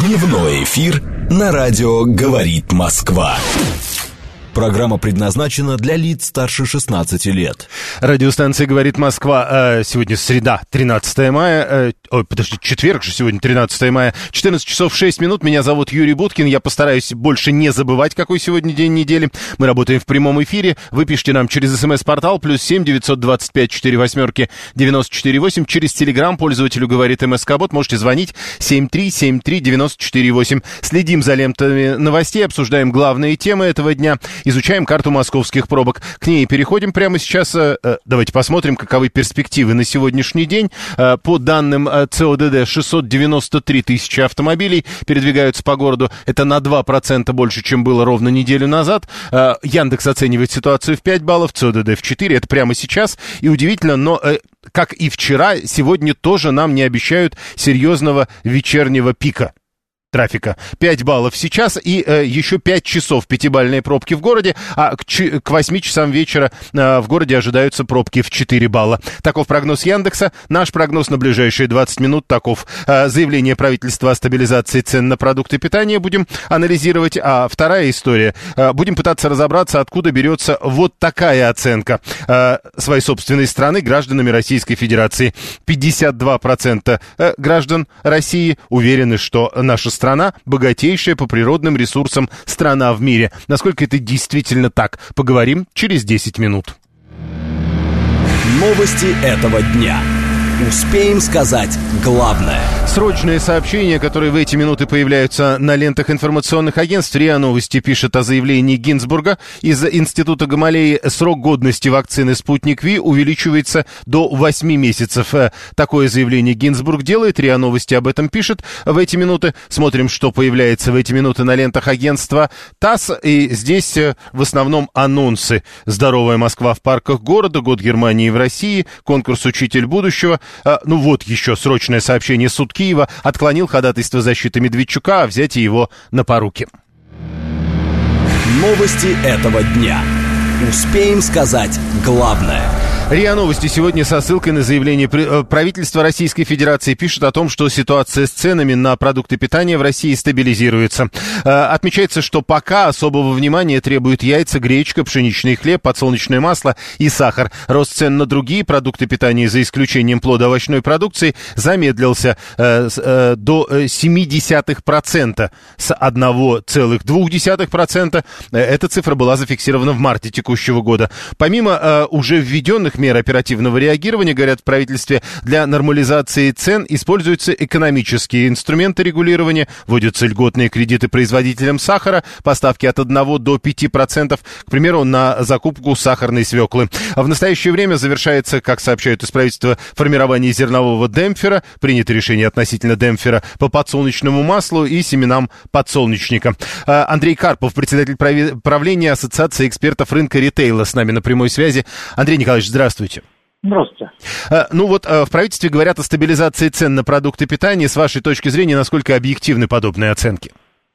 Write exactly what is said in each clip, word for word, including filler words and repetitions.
Дневной эфир на радио «Говорит Москва». Программа предназначена для лиц старше шестнадцати лет. Радиостанция «Говорит Москва». Сегодня среда, тринадцатое мая. Ой, подожди, четверг же сегодня, тринадцатое мая. четырнадцать часов шесть минут. Меня зовут Юрий Буткин. Я постараюсь больше не забывать, какой сегодня день недели. Мы работаем в прямом эфире. Вы пишите нам через смс-портал плюс семь девятьсот двадцать пять четыре восьмерки девяносто четыре восемь. Через телеграм пользователю «Говорит МСК-бот» можете звонить семь три семь три девяносто четыре восемь. Следим за лентами новостей, обсуждаем главные темы этого дня. Изучаем карту московских пробок. К ней переходим прямо сейчас. Давайте посмотрим, каковы перспективы на сегодняшний день. По данным ЦОДД, шестьсот девяносто три тысячи автомобилей передвигаются по городу. Это на два процента больше, чем было ровно неделю назад. Яндекс оценивает ситуацию в пять баллов, ЦОДД в четыре. Это прямо сейчас. И удивительно, но как и вчера, сегодня тоже нам не обещают серьезного вечернего пика трафика. пять баллов сейчас и э, еще пять часов пятибалльные пробки в городе, а к, ч- к восьми часам вечера э, в городе ожидаются пробки в четыре балла. Таков прогноз Яндекса. Наш прогноз на ближайшие двадцать минут таков. Э, заявление правительства о стабилизации цен на продукты питания будем анализировать. А вторая история. Э, будем пытаться разобраться, откуда берется вот такая оценка э, своей собственной страны гражданами Российской Федерации. пятьдесят два процента э, граждан России уверены, что наша страна богатейшая по природным ресурсам страна в мире. Насколько это действительно так? Поговорим через десять минут. Новости этого дня. Успеем сказать главное. Срочные сообщения, которые в эти минуты появляются на лентах информационных агентств. РИА Новости пишет о заявлении Гинзбурга. Из Института Гамалеи срок годности вакцины «Спутник Ви» увеличивается до восьми месяцев. Такое заявление Гинзбург делает. РИА Новости об этом пишет в эти минуты. Смотрим, что появляется в эти минуты на лентах агентства ТАСС. И здесь в основном анонсы. «Здоровая Москва в парках города», «Год Германии в России», конкурс «Учитель будущего». А, ну вот еще срочное сообщение. Суд Киева отклонил ходатайство защиты Медведчука о взятии его на поруки. Новости этого дня. Успеем сказать главное. РИА Новости сегодня со ссылкой на заявление правительства Российской Федерации пишет о том, что ситуация с ценами на продукты питания в России стабилизируется. Отмечается, что пока особого внимания требуют яйца, гречка, пшеничный хлеб, подсолнечное масло и сахар. Рост цен на другие продукты питания, за исключением плодоовощной продукции, замедлился до семь десятых процента с одна целая две десятых процента. Эта цифра была зафиксирована в марте текущего года. Помимо уже введенных мер оперативного реагирования, говорят в правительстве, для нормализации цен используются экономические инструменты регулирования, вводятся льготные кредиты производителям сахара, поставки от одного до пяти процентов, к примеру, на закупку сахарной свеклы. А в настоящее время завершается, как сообщают из правительства, формирование зернового демпфера, принято решение относительно демпфера по подсолнечному маслу и семенам подсолнечника. Андрей Карпов, председатель правления Ассоциации экспертов рынка ритейла, с нами на прямой связи. Андрей Николаевич, здравствуйте. Здравствуйте. Здравствуйте. Ну вот в правительстве говорят о стабилизации цен на продукты питания. С вашей точки зрения, насколько объективны подобные оценки?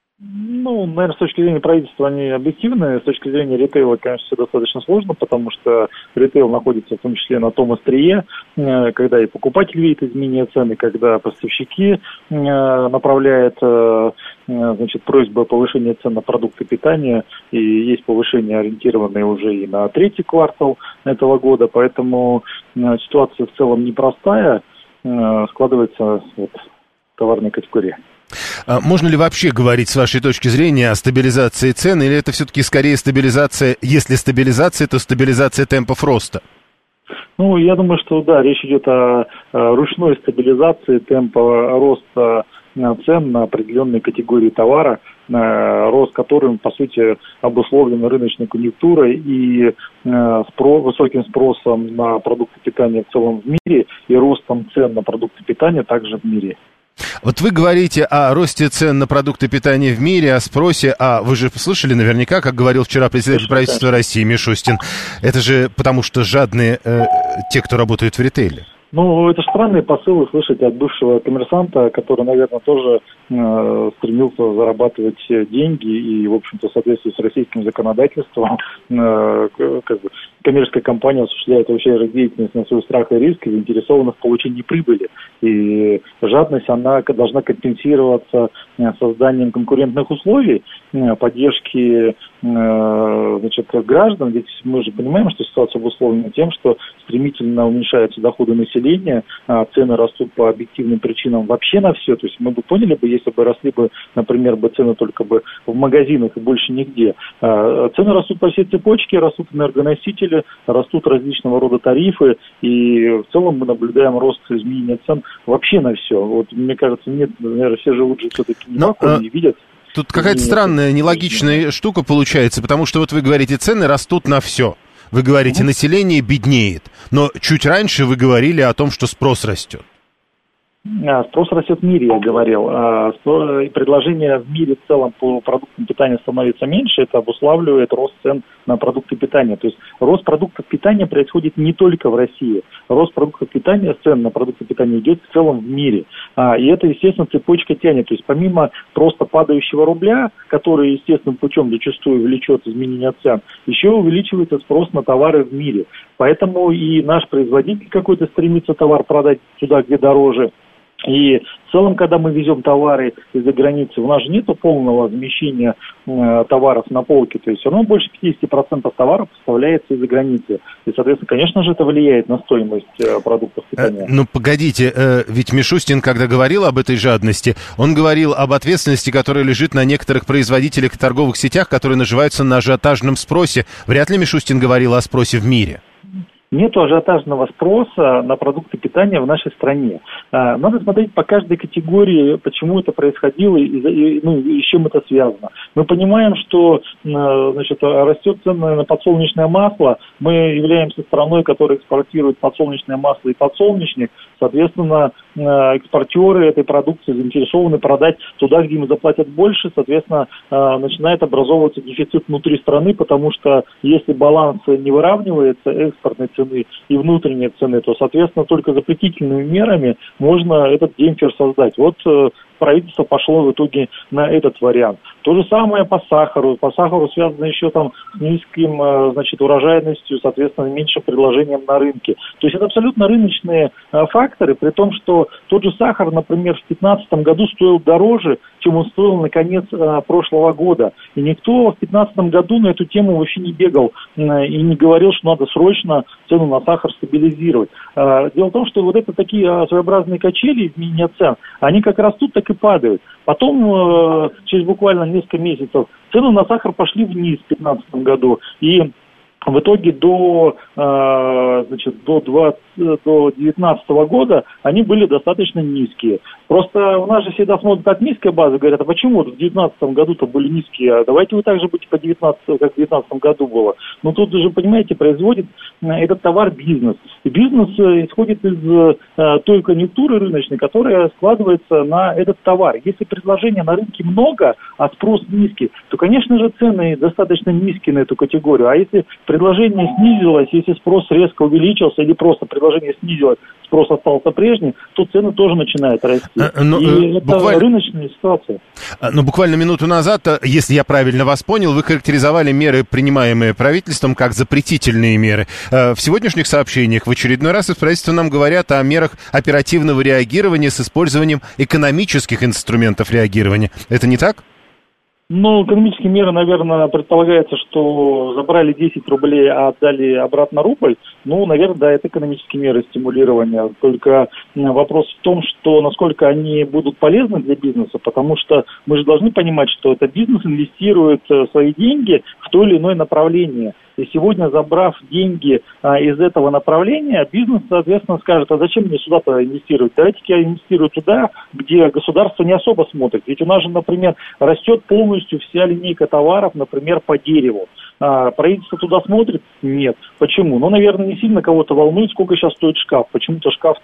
Ну, наверное, с точки зрения правительства они объективны. С точки зрения ритейла, конечно, все достаточно сложно, потому что ритейл находится в том числе на том острие, когда и покупатель видит изменения цены, когда поставщики направляют, значит, просьбы о повышении цен на продукты питания, и есть повышение, ориентированное уже и на третий квартал этого года, поэтому ситуация в целом непростая, складывается вот в товарной категории. Можно ли вообще говорить, с вашей точки зрения, о стабилизации цен, или это все-таки скорее стабилизация, если стабилизация, то стабилизация темпов роста? Ну, я думаю, что да, речь идет о, о ручной стабилизации темпа роста цен на определенные категории товара, рост которым, по сути, обусловлен рыночной конъюнктурой и спро, высоким спросом на продукты питания в целом в мире и ростом цен на продукты питания также в мире. Вот вы говорите о росте цен на продукты питания в мире, о спросе, а вы же слышали наверняка, как говорил вчера председатель правительства России Мишустин, это же потому что жадные э, те, кто работают в ритейле. Ну, это странные посылы слышать от бывшего коммерсанта, который, наверное, тоже э, стремился зарабатывать деньги и, в общем-то, в соответствии с российским законодательством, э, как бы, коммерческая компания осуществляет вообще деятельность на свой страх и риск и заинтересована в получении прибыли. И жадность, она должна компенсироваться созданием конкурентных условий, поддержки э, значит, граждан. Ведь мы же понимаем, что ситуация обусловлена тем, что стремительно уменьшаются доходы населения, а цены растут по объективным причинам вообще на все. То есть мы бы поняли бы, если бы росли бы, например, бы цены только бы в магазинах и больше нигде. А цены растут по всей цепочке, растут энергоносители, растут различного рода тарифы, и в целом мы наблюдаем рост изменения цен вообще на все. Вот мне кажется, нет, наверное, все живут же все-таки не в вакууме, не видят. Тут какая-то странная, нелогичная штука получается, потому что вот вы говорите, цены растут на все. Вы говорите, mm-hmm. население беднеет, но чуть раньше вы говорили о том, что спрос растет. А, спрос растет в мире, я говорил. А, предложение в мире в целом по продуктам питания становится меньше, это обуславливает рост цен на продукты питания. То есть рост продуктов питания происходит не только в России. Рост продуктов питания, цен на продукты питания идет в целом в мире. А, и это, естественно, цепочка тянет. То есть помимо просто падающего рубля, который естественным путем зачастую влечет изменение цен, еще увеличивается спрос на товары в мире. Поэтому и наш производитель какой-то стремится товар продать туда, где дороже. И в целом, когда мы везем товары из-за границы, у нас же нет полного замещения э, товаров на полке. То есть все равно больше пятьдесят процентов товаров поставляется из-за границы. И, соответственно, конечно же, это влияет на стоимость э, продуктов питания. Э, ну, погодите, э, ведь Мишустин, когда говорил об этой жадности, он говорил об ответственности, которая лежит на некоторых производителях и торговых сетях, которые наживаются на ажиотажном спросе. Вряд ли Мишустин говорил о спросе в мире. Нет ажиотажного спроса на продукты питания в нашей стране. Надо смотреть по каждой категории, почему это происходило и, и, ну, и с чем это связано. Мы понимаем, что значит, растет цена на подсолнечное масло. Мы являемся страной, которая экспортирует подсолнечное масло и подсолнечник. Соответственно, экспортеры этой продукции заинтересованы продать туда, где им заплатят больше. Соответственно, начинает образовываться дефицит внутри страны, потому что если баланс не выравнивается, экспортной цены и внутренней цены, то, соответственно, только запретительными мерами можно этот демпфер создать. Вот правительство пошло в итоге на этот вариант. То же самое по сахару. По сахару связано еще там с низким, значит, урожайностью, соответственно, меньшим предложением на рынке. То есть это абсолютно рыночные факторы, при том, что тот же сахар, например, в две тысячи пятнадцатом году стоил дороже, чем он стоил на конец прошлого года. И никто в две тысячи пятнадцатом году на эту тему вообще не бегал и не говорил, что надо срочно цену на сахар стабилизировать. Дело в том, что вот это такие своеобразные качели изменения цен, они как растут, так и падают. Потом, через буквально несколько месяцев, цены на сахар пошли вниз в две тысячи пятнадцатом году. И в итоге до, значит, до, двадцать, до девятнадцатого года они были достаточно низкие. Просто у нас же всегда смотрят от низкой базы, говорят, а почему вот в девятнадцатом году-то были низкие, а давайте вы так же будете по девятнадцатому, как в девятнадцатом году было. Но тут же, понимаете, производит этот товар бизнес. И бизнес исходит из той конъюнктуры рыночной, которая складывается на этот товар. Если предложения на рынке много, а спрос низкий, то, конечно же, цены достаточно низкие на эту категорию. А если предложение снизилось, если спрос резко увеличился или просто предложение снизилось, спрос остался прежним, то цены тоже начинают расти. А, но, и это буквально, рыночная ситуация. Но буквально минуту назад, если я правильно вас понял, вы характеризовали меры, принимаемые правительством, как запретительные меры. В сегодняшних сообщениях в очередной раз из правительства нам говорят о мерах оперативного реагирования с использованием экономических инструментов реагирования. Это не так? Ну, экономические меры, наверное, предполагается, что забрали десять рублей, а отдали обратно рубль. Ну, наверное, да, это экономические меры стимулирования. Только вопрос в том, что насколько они будут полезны для бизнеса, потому что мы же должны понимать, что это бизнес инвестирует свои деньги в то или иное направление. И сегодня, забрав деньги а, из этого направления, бизнес, соответственно, скажет, а зачем мне сюда-то инвестировать? Давайте-ка я инвестирую туда, где государство не особо смотрит. Ведь у нас же, например, растет полностью вся линейка товаров, например, по дереву. А, правительство туда смотрит? Нет. Почему? Ну, наверное, не сильно кого-то волнует, сколько сейчас стоит шкаф. Почему-то шкаф там в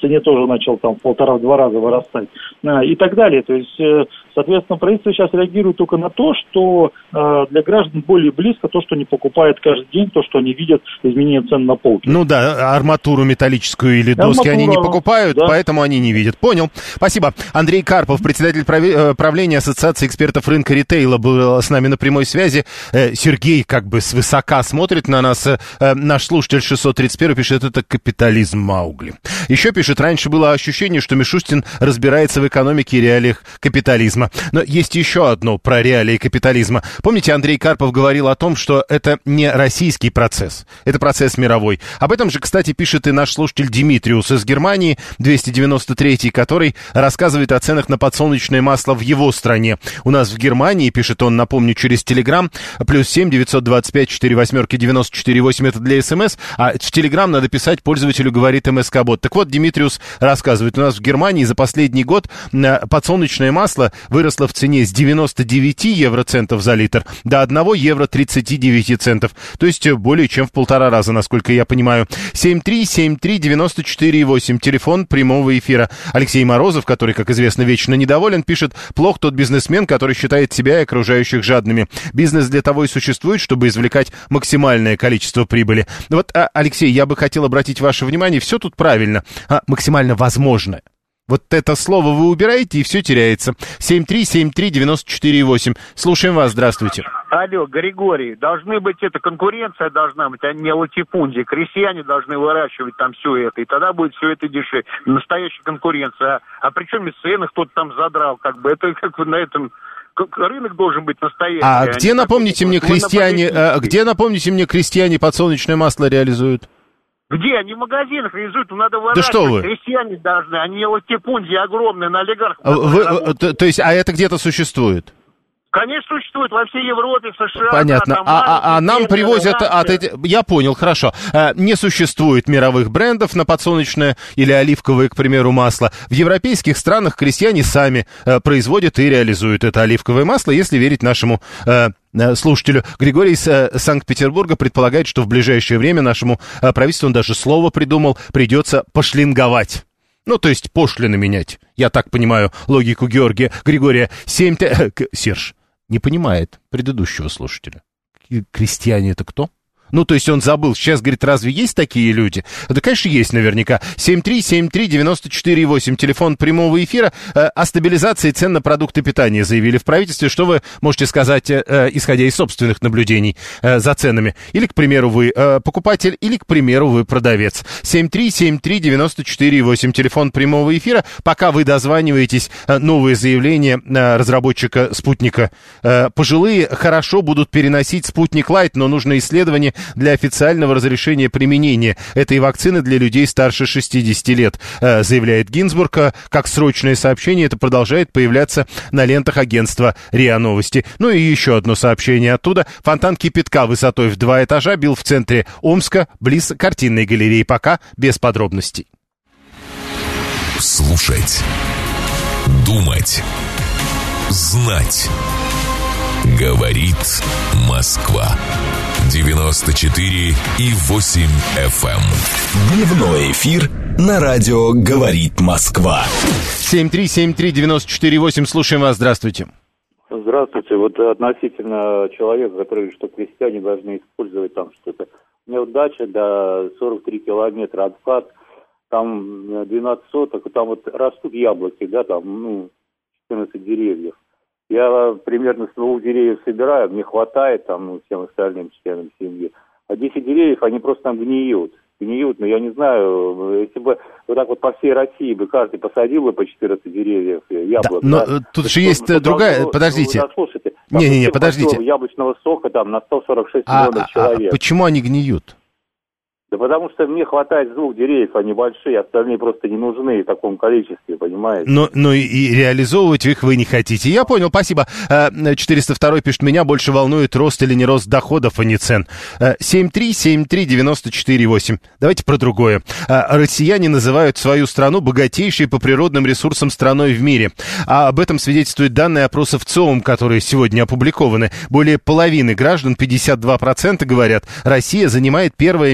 цене тоже начал там в полтора-два раза вырастать и так далее. То есть, соответственно, правительство сейчас реагирует только на то, что для граждан более близко то, что они покупают каждый день, то, что они видят изменение цен на полке. Ну да, арматуру металлическую или доски Арматура, они не покупают, да. Поэтому они не видят. Понял. Спасибо. Андрей Карпов, председатель правления Ассоциации экспертов рынка ритейла, был с нами на прямой связи. Сергей как бы свысока смотрит на нас. Наш слушатель шестьсот тридцать один пишет, это капитализм Маугли. Еще пишет, раньше было ощущение, что Мишустин разбирается в экономике и реалиях капитализма. Но есть еще одно про реалии капитализма. Помните, Андрей Карпов говорил о том, что это не российский процесс, это процесс мировой. Об этом же, кстати, пишет и наш слушатель Димитриус из Германии, двести девяносто третий, который рассказывает о ценах на подсолнечное масло в его стране. У нас в Германии, пишет он, напомню, через Телеграм, плюс семь девятьсот двадцать пять четыре восьмерки девяносто четыре восемь, это для СМС, а в Телеграм надо писать пользователю, говорит МСК-бот. Так вот, Димитриус рассказывает, у нас в Германии за последний год подсолнечное масло выросло в цене с девяноста девяти евроцентов за литр до одного евро тридцати девяти центов. То есть более чем в полтора раза, насколько я понимаю. семь три семь три девяносто четыре восемь, телефон прямого эфира. Алексей Морозов, который, как известно, вечно недоволен, пишет, плох тот бизнесмен, который считает себя и окружающих жадными. Бизнес для того и существует, чтобы извлекать максимальное количество прибыли. Вот, Алексей, я бы хотел обратить ваше внимание, все тут правильно, а максимально возможное. Вот это слово вы убираете, и все теряется. семь три семь три девяносто четыре восемь. Слушаем вас, здравствуйте. Алло, Григорий, должны быть, это конкуренция должна быть, а не латифундия. Крестьяне должны выращивать там все это, и тогда будет все это дешевле. Настоящая конкуренция. А, а при чем и цены кто-то там задрал, как бы, это как бы на этом... Рынок должен быть настоящий. А, а где, напомните мне, крестьяне, а, где, напомните мне, крестьяне подсолнечное масло реализуют? Где? Они в магазинах реализуют, надо выращивать. Да что вы? Крестьяне должны, они латифундии огромные на олигархов. Вы, то, то есть, а это где-то существует? Конечно, существует во всей Европе, в США. Понятно. Да, там, а, а, а нам привозят от этих... Я понял, хорошо. Не существует мировых брендов на подсолнечное или оливковое, к примеру, масло. В европейских странах крестьяне сами производят и реализуют это оливковое масло, если верить нашему... слушателю. Григорий из э, Санкт-Петербурга предполагает, что в ближайшее время нашему э, правительству, он даже слово придумал, придется пошлинговать. Ну, то есть пошлины менять. Я так понимаю логику Георгия Григория. семь... Э, Серж не понимает предыдущего слушателя. Крестьяне это кто? Ну, то есть он забыл. Сейчас, говорит, разве есть такие люди? Да, конечно, есть наверняка. семь три семь три девяносто четыре восемь, телефон прямого эфира. Э, о стабилизации цен на продукты питания заявили в правительстве. Что вы можете сказать, э, исходя из собственных наблюдений э, за ценами? Или, к примеру, вы э, покупатель, или, к примеру, вы продавец. семь три семь три девяносто четыре восемь, телефон прямого эфира. Пока вы дозваниваетесь, э, новые заявления э, разработчика «Спутника». Э, пожилые хорошо будут переносить «Спутник Лайт», но нужно исследование для официального разрешения применения этой вакцины для людей старше шестидесяти лет, заявляет Гинзбург. Как срочное сообщение это продолжает появляться на лентах агентства РИА Новости. Ну и еще одно сообщение оттуда. Фонтан кипятка высотой в два этажа бил в центре Омска, близ картинной галереи. Пока без подробностей. Слушать, думать, знать. Говорит Москва. девяносто четыре и восемь эф эм. Дневной эфир на радио «Говорит Москва». семь три семь три девяносто четыре восемь. Слушаем вас. Здравствуйте. Здравствуйте. Вот относительно человека, который, что крестьяне должны использовать там что-то. У меня вот дача до сорок три километра от ФАТ, там двенадцать соток, там вот растут яблоки, да, там, ну, четырнадцать деревьев. Я примерно с двух деревьев собираю, мне хватает там, ну, всем остальным членам семьи. А десять деревьев, они просто там гниют. Гниют, но я не знаю, если бы вот так вот по всей России бы каждый посадил бы по четырнадцать деревьев яблок. Да, но да, тут же есть что, другая, должно, подождите. Ну, Не-не-не, подождите. Яблочного сока там на сто сорок шесть а, миллионов человек. А почему они гниют? Да потому что мне хватает двух деревьев, они большие, остальные просто не нужны в таком количестве, понимаете? Но, но и, и реализовывать их вы не хотите. Я понял, спасибо. четыреста два пишет, меня больше волнует рост или не рост доходов, а не цен. семь три семь три девяносто четыре восемь. Давайте про другое. Россияне называют свою страну богатейшей по природным ресурсам страной в мире. А об этом свидетельствуют данные опросов ЦИОМ, которые сегодня опубликованы. Более половины граждан, пятьдесят два процента, говорят, Россия занимает первое место в мире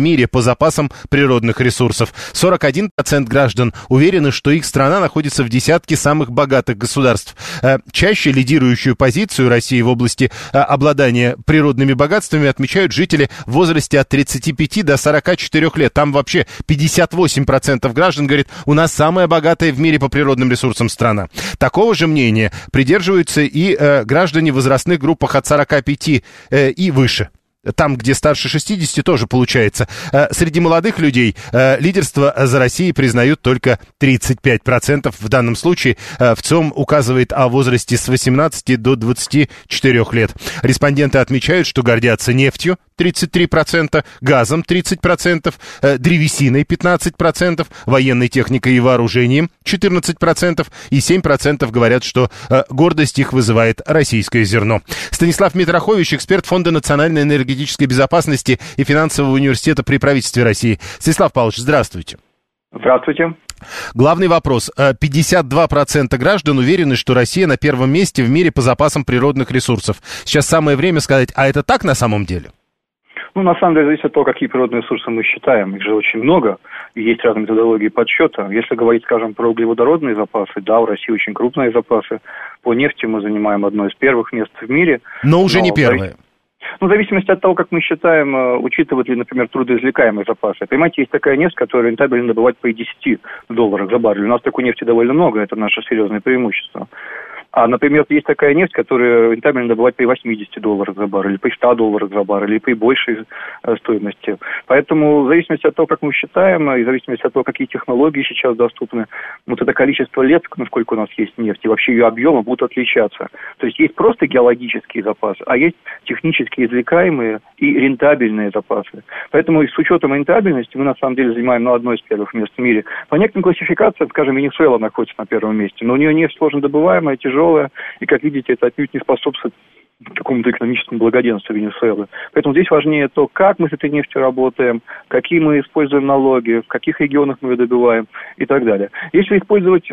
мире по запасам природных ресурсов. сорок один процент граждан уверены, что их страна находится в десятке самых богатых государств. Чаще лидирующую позицию России в области обладания природными богатствами отмечают жители в возрасте от тридцати пяти до сорока четырёх лет. Там вообще пятьдесят восемь процентов граждан говорит, у нас самая богатая в мире по природным ресурсам страна. Такого же мнения придерживаются и э, граждане в возрастных группах от сорока пяти э, и выше. Там, где старше шестидесяти, тоже получается. Среди молодых людей лидерство за Россией признают только тридцать пять процентов. В данном случае ВЦИОМ указывает о возрасте с восемнадцати до двадцати четырёх лет. Респонденты отмечают, что гордятся нефтью тридцать три процента, газом тридцать процентов, древесиной пятнадцать процентов, военной техникой и вооружением четырнадцать процентов и семь процентов говорят, что гордость их вызывает российское зерно. Станислав Митрохович, эксперт Фонда национальной энергетической безопасности и финансового университета при правительстве России. Станислав Павлович, здравствуйте. Здравствуйте. Главный вопрос. пятьдесят два процента граждан уверены, что Россия на первом месте в мире по запасам природных ресурсов. Сейчас самое время сказать, а это так на самом деле? Ну, на самом деле, зависит от того, какие природные ресурсы мы считаем. Их же очень много, и есть разные методологии подсчета. Если говорить, скажем, про углеводородные запасы, да, у России очень крупные запасы. По нефти мы занимаем одно из первых мест в мире. Но уже но не первое. Ну, в зависимости от того, как мы считаем, учитывают ли, например, трудоизвлекаемые запасы. Понимаете, есть такая нефть, которую рентабельно добывать по десяти долларов за баррель. У нас такой нефти довольно много, это наше серьезное преимущество. А, например, есть такая нефть, которую рентабельно добывать при восьмидесяти долларах за баррель, или при ста долларах за баррель, или при большей э, стоимости. Поэтому в зависимости от того, как мы считаем, и в зависимости от того, какие технологии сейчас доступны, вот это количество лет, насколько у нас есть нефть, и вообще ее объемы будут отличаться. То есть есть просто геологические запасы, а есть технически извлекаемые и рентабельные запасы. Поэтому с учетом рентабельности мы на самом деле занимаем ну, одно из первых мест в мире. По некоторым классификациям, скажем, Венесуэла находится на первом месте, но у нее нефть сложно добываемая, тяжелая, и, как видите, это отнюдь не способствует какому-то экономическому благоденствию Венесуэлы. Поэтому здесь важнее то, как мы с этой нефтью работаем, какие мы используем налоги, в каких регионах мы ее добываем и так далее. Если использовать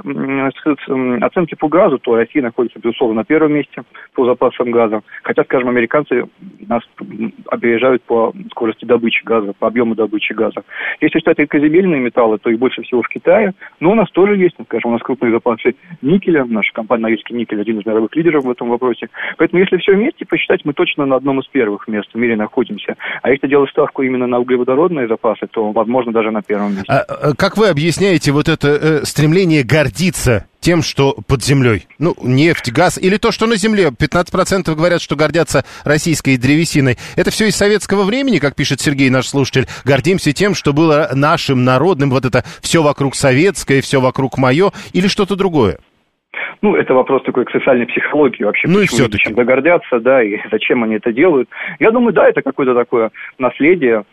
оценки по газу, то Россия находится, безусловно, на первом месте по запасам газа. Хотя, скажем, американцы нас опережают по скорости добычи газа, по объему добычи газа. Если считать редкоземельные металлы, то их больше всего в Китае, но у нас тоже есть, скажем, у нас крупные запасы никеля, наша компания «Норильский никель» один из мировых лидеров в этом вопросе. Поэтому если все вместе посчитать, мы точно на одном из первых мест в мире находимся. А если делать ставку именно на углеводородные запасы, то, возможно, даже на первом месте. А, как вы объясняете вот это э, стремление гордиться тем, что под землей? Ну, нефть, газ или то, что на земле? пятнадцать процентов говорят, что гордятся российской древесиной. Это все из советского времени, как пишет Сергей, наш слушатель. Гордимся тем, что было нашим, народным, вот это все вокруг советское, все вокруг мое, или что-то другое? Ну, это вопрос такой к социальной психологии вообще. Ну и все-таки. Чем гордятся, да, и зачем они это делают. Я думаю, да, это какое-то такое наследие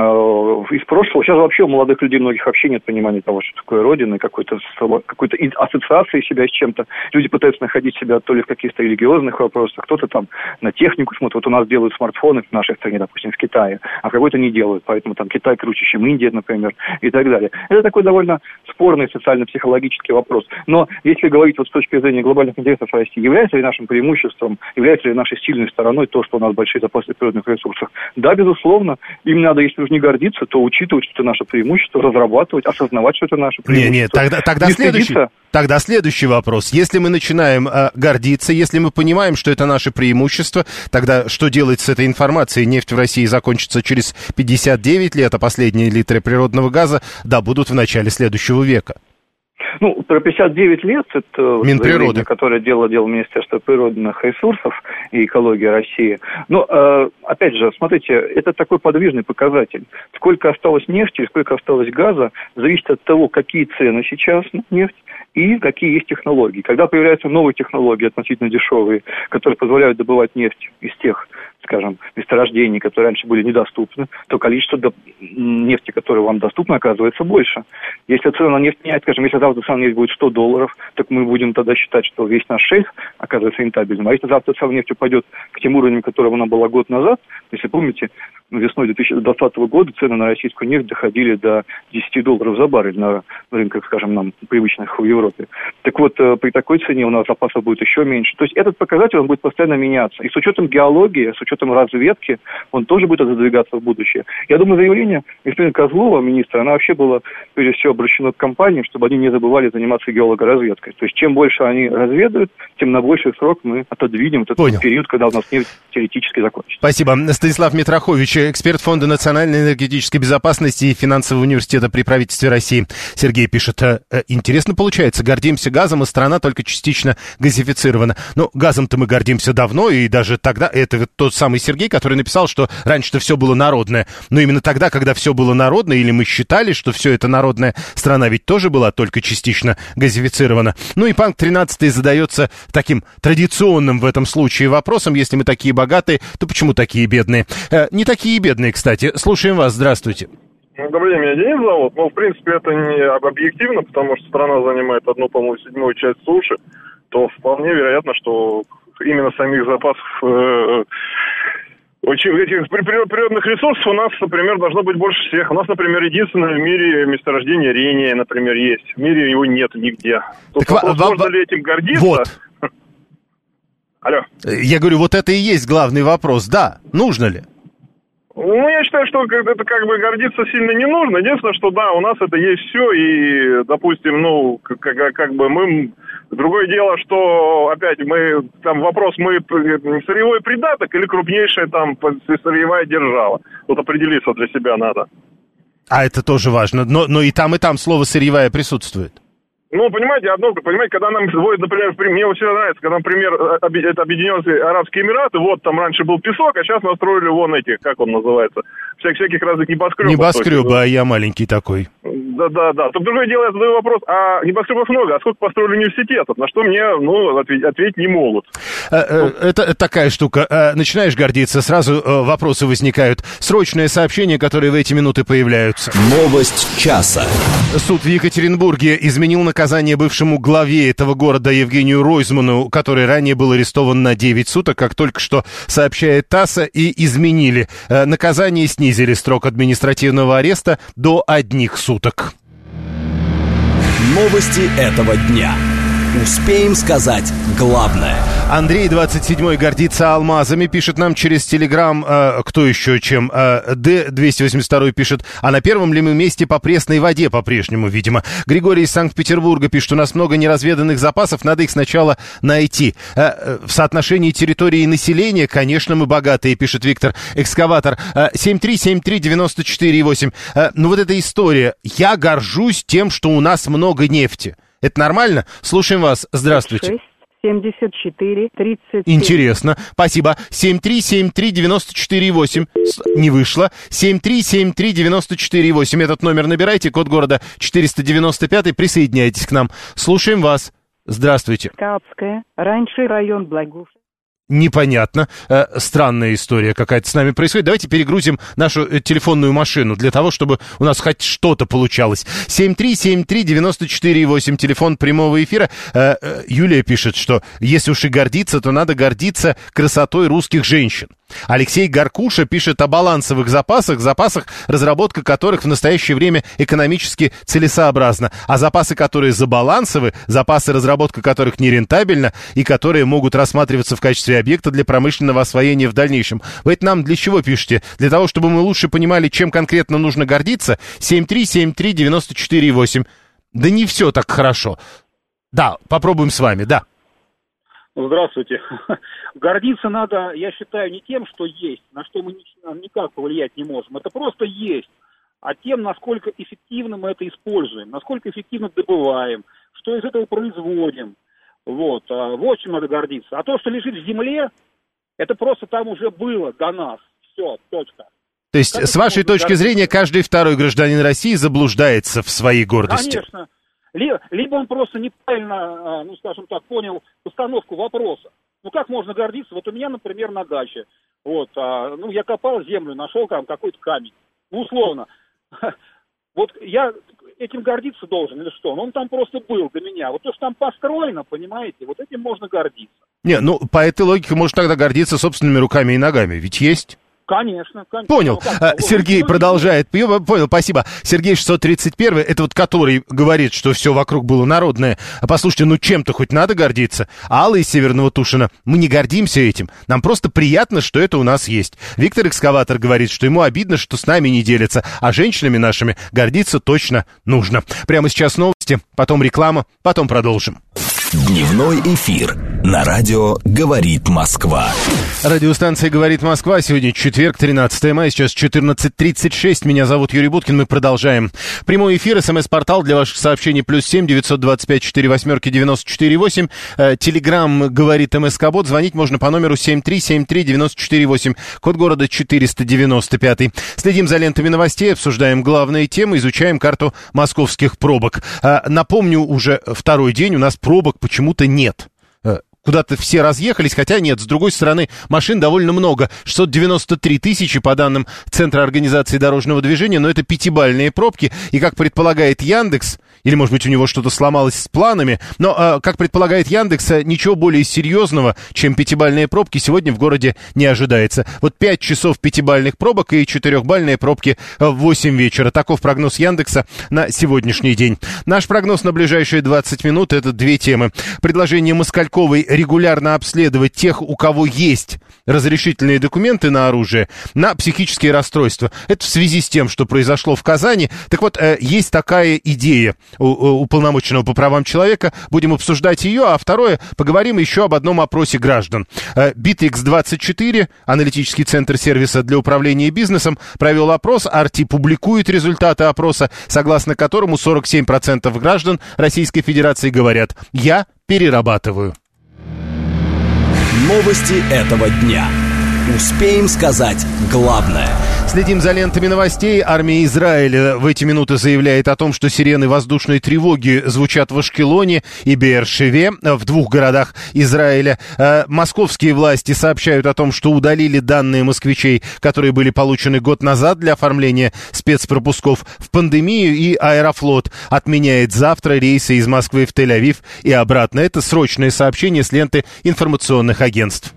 из прошлого. Сейчас вообще у молодых людей многих вообще нет понимания того, что такое Родина, какой-то, какой-то ассоциации себя с чем-то. Люди пытаются находить себя то ли в каких-то религиозных вопросах, кто-то там на технику смотрит. Вот у нас делают смартфоны в нашей стране, допустим, в Китае, а в какой-то не делают. Поэтому там Китай круче, чем Индия, например, и так далее. Это такой довольно спорный социально-психологический вопрос. Но если говорить вот с точки зрения глобальных интересов России, является ли нашим преимуществом, является ли нашей сильной стороной то, что у нас большие запасы природных ресурсов? Да, безусловно. Им надо, если уж не гордиться, то учитывать, что это наше преимущество, разрабатывать, осознавать, что это наше преимущество. Нет, нет, тогда, тогда, следующий, тогда следующий вопрос. Если мы начинаем э, гордиться, если мы понимаем, что это наше преимущество, тогда что делать с этой информацией? Нефть в России закончится через пятьдесят девять лет, а последние литры природного газа добудут в начале следующего века. Ну, про пятьдесят девять лет, это Минприроды, которое дело делал Министерство природных ресурсов и экологии России. Но, э, опять же, смотрите, это такой подвижный показатель. Сколько осталось нефти, сколько осталось газа, зависит от того, какие цены сейчас на нефть и какие есть технологии. Когда появляются новые технологии, относительно дешевые, которые позволяют добывать нефть из тех, скажем, месторождений, которые раньше были недоступны, то количество до... нефти, которое вам доступно, оказывается больше. Если цена на нефть меняется, скажем, если завтра цена на нефть будет сто долларов, так мы будем тогда считать, что весь наш шельф оказывается рентабельным. А если завтра цена на нефть упадет к тем уровням, которым она была год назад, если помните, весной две тысячи двадцатого года цены на российскую нефть доходили до десяти долларов за баррель на рынках, скажем, нам привычных в Европе. Так вот, при такой цене у нас запасов будет еще меньше. То есть этот показатель, он будет постоянно меняться. И с учетом геологии, с учетом учетом разведки, он тоже будет задвигаться в будущее. Я думаю, заявление господина Козлова, министра, оно вообще было, прежде всего, обращено к компаниям, чтобы они не забывали заниматься геологоразведкой. То есть, чем больше они разведают, тем на больший срок мы отодвинем этот Понял. период, когда у нас нефть теоретически закончится. Спасибо. Станислав Митрохович, эксперт Фонда национальной энергетической безопасности и финансового университета при правительстве России. Сергей пишет, интересно получается, гордимся газом, а страна только частично газифицирована. Ну, газом-то мы гордимся давно, и даже тогда, это вот тот самый Сергей, который написал, что раньше-то все было народное. Но именно тогда, когда все было народное, или мы считали, что все это народная страна, ведь тоже была только частично газифицирована. Ну и Панк тринадцатый задается таким традиционным в этом случае вопросом, если мы такие богатые, то почему такие бедные? Э, не такие бедные, кстати. Слушаем вас, здравствуйте. Добрый день, меня Денис зовут. Ну, в принципе, это не объективно, потому что страна занимает одну, по-моему, седьмую часть суши, то вполне вероятно, что именно самих запасов э, этих природных ресурсов у нас, например, должно быть больше всех. У нас, например, единственное в мире месторождение рения, например, есть. В мире его нет нигде. Тут Так вопрос, вам, можно вам... ли этим гордиться? Вот. Алло. Я говорю, вот это и есть главный вопрос. Да, нужно ли? Ну, я считаю, что это как бы гордиться сильно не нужно. Единственное, что да, у нас это есть все, и, допустим, ну, как, как бы мы... Другое дело, что, опять, мы, там вопрос, мы сырьевой придаток или крупнейшая там сырьевая держава. Тут определиться для себя надо. А это тоже важно. Но, но и там, и там слово «сырьевая» присутствует. Ну, понимаете, одно, понимаете, когда нам вводят, например, мне вот всегда нравится, когда, например, это Объединенные Арабские Эмираты, вот там раньше был песок, а сейчас настроили вон эти, как он называется, Всяк, всяких разных небоскребов. Небоскребы, а я маленький такой. Да-да-да. Только другое дело, я задаю вопрос, а небоскребов много, а сколько построили университетов? На что мне, ну, ответить, ответить не могут. Это, это такая штука. Начинаешь гордиться, сразу вопросы возникают. Срочное сообщение, которые в эти минуты появляются. Новость часа. Суд в Екатеринбурге изменил наказание бывшему главе этого города Евгению Ройзману, который ранее был арестован на девять суток, как только что сообщает ТАСС, и изменили. Наказание снизили срок административного ареста до одних суток. Новости этого дня. Успеем сказать главное. Андрей, двадцать седьмой, гордится алмазами, пишет нам через Телеграм. Э, кто еще чем? Э, Д двести восемьдесят два пишет, а на первом ли мы месте по пресной воде по-прежнему, видимо. Григорий из Санкт-Петербурга пишет, у нас много неразведанных запасов, надо их сначала найти. Э, в соотношении территории и населения, конечно, мы богатые, пишет Виктор Экскаватор. Э, семь три семь три девяносто четыре восемь. Э, ну вот эта история. Я горжусь тем, что у нас много нефти. Это нормально? Слушаем вас. Здравствуйте. семьдесят четыре тридцать семь. Интересно. Спасибо. семь три семь три девяносто четыре восемь. Не вышло. семь три семь три девяносто четыре восемь. Этот номер набирайте. Код города четыреста девяносто пять. Присоединяйтесь к нам. Слушаем вас. Здравствуйте. Капская. Раньше район Благуша. Непонятно. Э, странная история какая-то с нами происходит. Давайте перегрузим нашу э, телефонную машину для того, чтобы у нас хоть что-то получалось. семь три семь три девяносто четыре восемь, телефон прямого эфира. Э, э, Юлия пишет, что если уж и гордиться, то надо гордиться красотой русских женщин. Алексей Гаркуша пишет о балансовых запасах, запасах, разработка которых в настоящее время экономически целесообразна. А запасы, которые забалансовы, запасы, разработка которых нерентабельна и которые могут рассматриваться в качестве объекта для промышленного освоения в дальнейшем. Вы это нам для чего пишете? Для того, чтобы мы лучше понимали, чем конкретно нужно гордиться? семь три семь три девяносто четыре восемь. Да не все так хорошо. Да, попробуем с вами, да. Здравствуйте. Гордиться надо, я считаю, не тем, что есть, на что мы никак повлиять не можем. Это просто есть. А тем, насколько эффективно мы это используем, насколько эффективно добываем, что из этого производим. Вот. Вот чем надо гордиться. А то, что лежит в земле, это просто там уже было до нас. Все, точка. То есть, как с вашей точки гордиться? Зрения, каждый второй гражданин России заблуждается в своей гордости? Конечно. Либо он просто неправильно, ну, скажем так, понял постановку вопроса. Ну, как можно гордиться? Вот у меня, например, на даче. Вот, а, ну, я копал землю, нашел там какой-то камень. Ну, условно. Вот я этим гордиться должен или что? Ну, он там просто был до меня. Вот то, что там построено, понимаете, вот этим можно гордиться. Не, ну, по этой логике можно тогда гордиться собственными руками и ногами. Ведь есть... Конечно, конечно. Понял. Ну, как, А, вы- Сергей вы- продолжает. Я понял, спасибо. Сергей шестьсот тридцать один, это вот который говорит, что все вокруг было народное. А послушайте, ну чем-то хоть надо гордиться. А Алла из Северного Тушина, мы не гордимся этим. Нам просто приятно, что это у нас есть. Виктор Экскаватор говорит, что ему обидно, что с нами не делятся, а женщинами нашими гордиться точно нужно. Прямо сейчас новости, потом реклама, потом продолжим. Дневной эфир на радио «Говорит Москва». Радиостанция «Говорит Москва». Сегодня четверг, тринадцатое мая, сейчас четырнадцать тридцать шесть. Меня зовут Юрий Буткин, мы продолжаем. Прямой эфир, смс-портал для ваших сообщений плюс семь девятьсот двадцать пять четыре восьмерки девяносто четыре восемь. Телеграмм «Говорит МСК-бот». Звонить можно по номеру семь три семь три девяносто четыре восемь. Код города четыреста девяносто пять. Следим за лентами новостей, обсуждаем главные темы, изучаем карту московских пробок. Напомню, уже второй день у нас пробок почему-то нет. Куда-то все разъехались, хотя нет, с другой стороны, машин довольно много, шестьсот девяносто три тысячи по данным Центра организации дорожного движения, но это пятибалльные пробки, и, как предполагает Яндекс, или, может быть, у него что-то сломалось с планами, но, как предполагает Яндекс, ничего более серьезного, чем пятибалльные пробки, сегодня в городе не ожидается. Вот пять часов пятибалльных пробок и четырехбалльные пробки в восемь вечера. Таков прогноз Яндекса на сегодняшний день. Наш прогноз на ближайшие двадцать минут — это две темы. Предложение Москальковой регулярно обследовать тех, у кого есть разрешительные документы на оружие, на психические расстройства. Это в связи с тем, что произошло в Казани. Так вот, есть такая идея у уполномоченного по правам человека. Будем обсуждать ее. А второе, поговорим еще об одном опросе граждан. Битрикс двадцать четыре, аналитический центр сервиса для управления бизнесом, провел опрос. Арти публикует результаты опроса, согласно которому сорок семь процентов граждан Российской Федерации говорят: «Я перерабатываю». Новости этого дня. Успеем сказать главное. Следим за лентами новостей. Армия Израиля в эти минуты заявляет о том, что сирены воздушной тревоги звучат в Ашкелоне и Беэр-Шеве, в двух городах Израиля. Московские власти сообщают о том, что удалили данные москвичей, которые были получены год назад для оформления спецпропусков в пандемию, и Аэрофлот отменяет завтра рейсы из Москвы в Тель-Авив и обратно. Это срочное сообщение с ленты информационных агентств.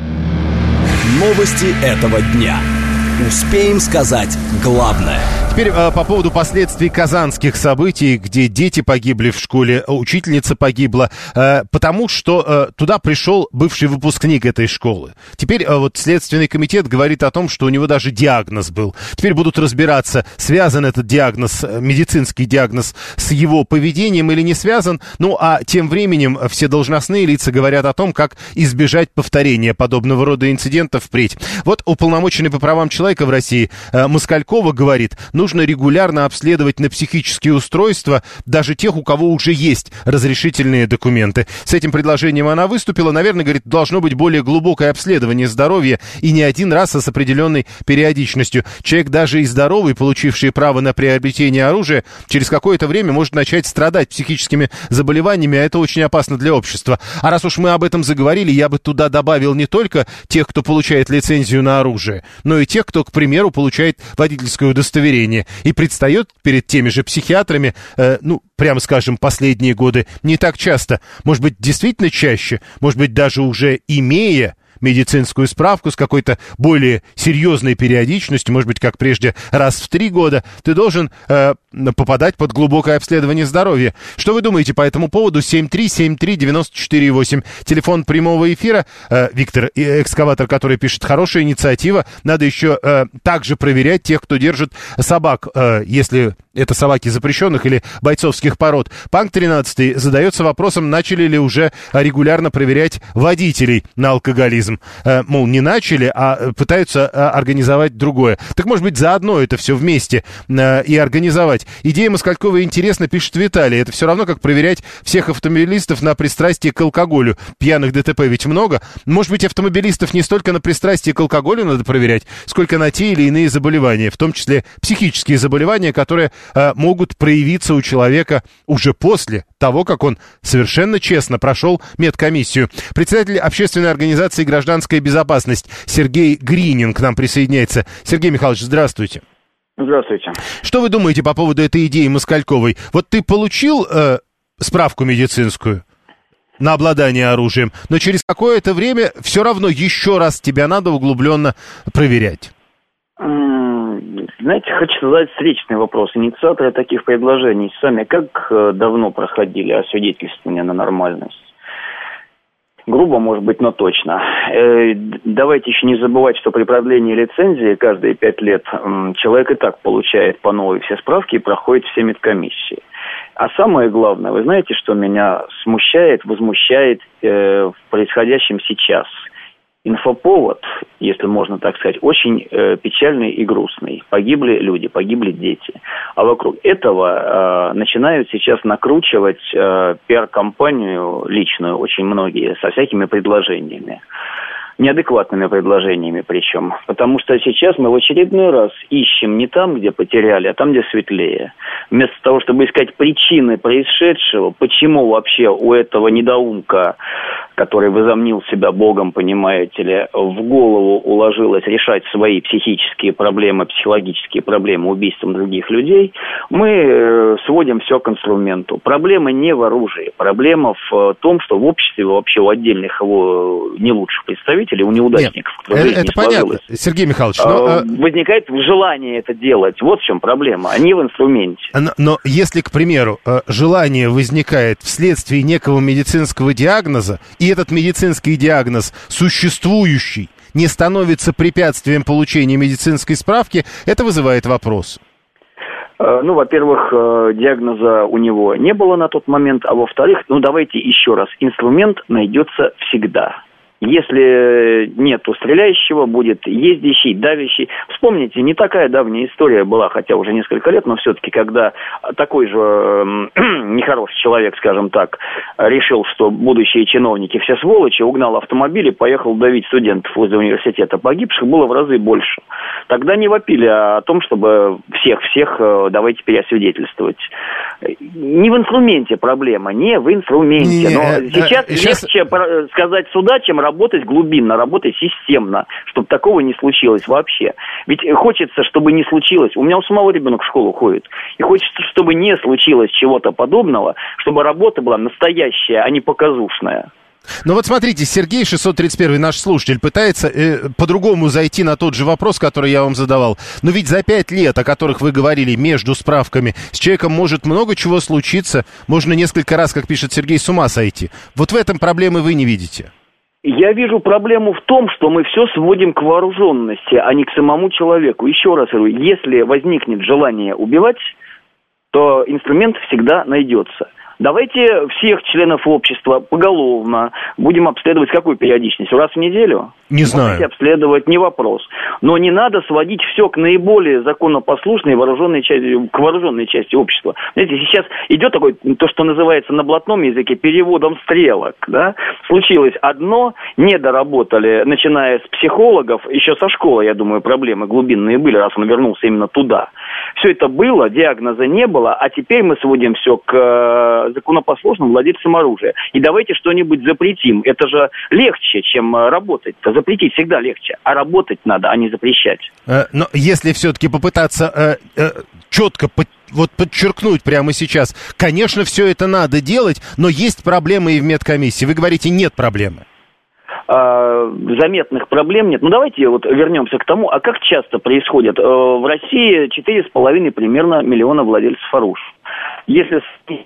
Новости этого дня. Успеем сказать главное. Теперь э, по поводу последствий казанских событий, где дети погибли в школе, учительница погибла, э, потому что э, туда пришел бывший выпускник этой школы. Теперь э, вот Следственный комитет говорит о том, что у него даже диагноз был. Теперь будут разбираться, связан этот диагноз, медицинский диагноз, с его поведением или не связан. Ну а тем временем все должностные лица говорят о том, как избежать повторения подобного рода инцидентов впредь. Вот уполномоченный по правам человека в России э, Москалькова говорит: нужно регулярно обследовать на психические устройства даже тех, у кого уже есть разрешительные документы. С этим предложением она выступила. Наверное, говорит, должно быть более глубокое обследование здоровья, и не один раз, а с определенной периодичностью. Человек, даже и здоровый, получивший право на приобретение оружия, через какое-то время может начать страдать психическими заболеваниями, а это очень опасно для общества. А раз уж мы об этом заговорили, я бы туда добавил не только тех, кто получает лицензию на оружие, но и тех, кто, к примеру, получает водительское удостоверение и предстает перед теми же психиатрами, э, ну, прямо скажем, последние годы не так часто. Может быть, действительно чаще, может быть, даже уже имея медицинскую справку с какой-то более серьезной периодичностью, может быть, как прежде, раз в три года, ты должен э, попадать под глубокое обследование здоровья. Что вы думаете по этому поводу? семь три семь три девяносто четыре восемь. Телефон прямого эфира. Э, Виктор, экскаватор, который пишет: хорошая инициатива. Надо еще э, также проверять тех, кто держит собак, э, если это собаки запрещенных или бойцовских пород. Панк тринадцатый задается вопросом, начали ли уже регулярно проверять водителей на алкоголизм. Э, мол, не начали, а пытаются э, организовать другое. Так, может быть, заодно это все вместе э, и организовать. Идея Москалькова интересна, пишет Виталий. Это все равно, как проверять всех автомобилистов на пристрастие к алкоголю. Пьяных ДТП ведь много. Может быть, автомобилистов не столько на пристрастие к алкоголю надо проверять, сколько на те или иные заболевания, в том числе психические заболевания, которые э, могут проявиться у человека уже после того, как он совершенно честно прошел медкомиссию. Председатель общественной организации «Гражданская безопасность» Сергей Гринин к нам присоединяется. Сергей Михайлович, здравствуйте. Здравствуйте. Что вы думаете по поводу этой идеи Москальковой? Вот ты получил э, справку медицинскую на обладание оружием, но через какое-то время все равно еще раз тебя надо углубленно проверять. Знаете, хочу задать встречный вопрос. Инициаторы таких предложений сами как давно проходили освидетельствование на нормальность? Грубо, может быть, но точно. Э, давайте еще не забывать, что при продлении лицензии каждые пять лет э, человек и так получает по новой все справки и проходит все медкомиссии. А самое главное, вы знаете, что меня смущает, возмущает э, в происходящем сейчас? Инфоповод, если можно так сказать, очень э, печальный и грустный. Погибли люди, погибли дети. А вокруг этого э, начинают сейчас накручивать э, пиар-компанию личную очень многие со всякими предложениями. Неадекватными предложениями причем. Потому что сейчас мы в очередной раз ищем не там, где потеряли, а там, где светлее. Вместо того, чтобы искать причины происшедшего, почему вообще у этого недоумка, который возомнил себя богом, понимаете ли, в голову уложилось решать свои психические проблемы, психологические проблемы убийством других людей, мы сводим все к инструменту. Проблема не в оружии. Проблема в том, что в обществе, вообще у отдельных его не лучших представителей, у неудачников, Нет, это, это понятно, Сергей Михайлович. Но, возникает желание это делать. Вот в чем проблема, а не в инструменте. Но, но если, к примеру, желание возникает вследствие некого медицинского диагноза, и этот медицинский диагноз существующий не становится препятствием получения медицинской справки, это вызывает вопрос. Ну, во-первых, диагноза у него не было на тот момент, а во-вторых, ну, давайте еще раз, инструмент найдется всегда. Если нету стреляющего, будет ездящий, давящий. Вспомните, не такая давняя история была, хотя уже несколько лет, но все-таки, когда такой же э, нехороший человек, скажем так, решил, что будущие чиновники все сволочи, угнал автомобиль и поехал давить студентов возле университета. Погибших было в разы больше. Тогда не вопили о том, чтобы всех-всех э, давайте переосвидетельствовать. Не в инструменте проблема, не в инструменте. Не, но э, сейчас, э, сейчас легче сказать суда, чем работать глубинно, работать системно, чтобы такого не случилось вообще. Ведь хочется, чтобы не случилось. У меня у самого ребенок в школу ходит. И хочется, чтобы не случилось чего-то подобного, чтобы работа была настоящая, а не показушная. Ну вот смотрите, Сергей, шестьсот тридцать первый, наш слушатель, пытается э, по-другому зайти на тот же вопрос, который я вам задавал. Но ведь за пять лет, о которых вы говорили, между справками, с человеком может много чего случиться. Можно несколько раз, как пишет Сергей, с ума сойти. Вот в этом проблемы вы не видите. Я вижу проблему в том, что мы все сводим к вооруженности, а не к самому человеку. Еще раз говорю, если возникнет желание убивать, то инструмент всегда найдется. Давайте всех членов общества поголовно будем обследовать с какой периодичностью? Раз в неделю? Не знаю. Можете обследовать, не вопрос. Но не надо сводить все к наиболее законопослушной вооруженной части, к вооруженной части общества. Знаете, сейчас идет такой, то, что называется на блатном языке, переводом стрелок. Да? Случилось одно, не доработали, начиная с психологов, еще со школы, я думаю, проблемы глубинные были, раз он вернулся именно туда. Все это было, диагноза не было, а теперь мы сводим все к законопослушным владельцам оружия. И давайте что-нибудь запретим. Это же легче, чем работать. Запретить всегда легче. А работать надо, а не запрещать. Но если все-таки попытаться э, э, четко под, вот подчеркнуть прямо сейчас, конечно, все это надо делать, но есть проблемы и в медкомиссии. Вы говорите, нет проблемы. Заметных проблем нет. Ну, давайте вот вернемся к тому, а как часто происходит? В России четыре с половиной примерно миллиона владельцев оружия. Если...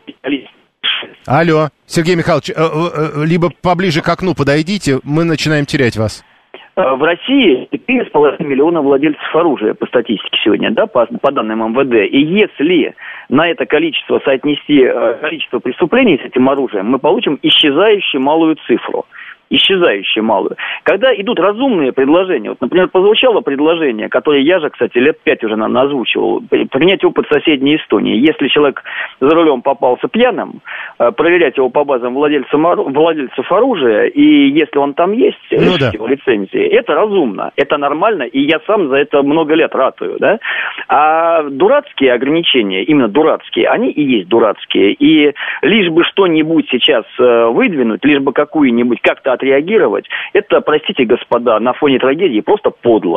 Алло, Сергей Михайлович, либо поближе к окну подойдите, мы начинаем терять вас. В России четыре с половиной миллиона владельцев оружия по статистике сегодня, да, по, по данным эм вэ дэ. И если на это количество соотнести количество преступлений с этим оружием, мы получим исчезающую малую цифру. Исчезающую малую. Когда идут разумные предложения, вот, например, прозвучало предложение, которое я же, кстати, лет пять уже, наверное, озвучивал, принять опыт соседней Эстонии. Если человек за рулем попался пьяным, проверять его по базам владельцев, владельцев оружия, и если он там есть, ну, да. его лицензии, это разумно, это нормально, и я сам за это много лет ратую, да. А дурацкие ограничения, именно дурацкие, они и есть дурацкие, и лишь бы что-нибудь сейчас выдвинуть, лишь бы какую-нибудь как-то отреагировать, это, простите, господа, на фоне трагедии просто подло.